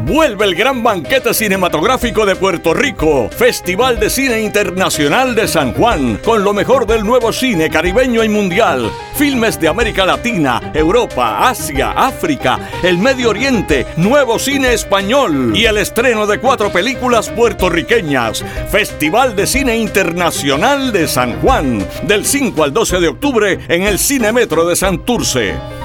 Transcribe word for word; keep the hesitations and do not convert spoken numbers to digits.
Vuelve el gran banquete cinematográfico de Puerto Rico, Festival de Cine Internacional de San Juan, con lo mejor del nuevo cine caribeño y mundial. Filmes de América Latina, Europa, Asia, África, el Medio Oriente, nuevo cine español y el estreno de cuatro películas puertorriqueñas. Festival de Cine Internacional de San Juan, del cinco al doce de octubre en el Cinemetro de Santurce.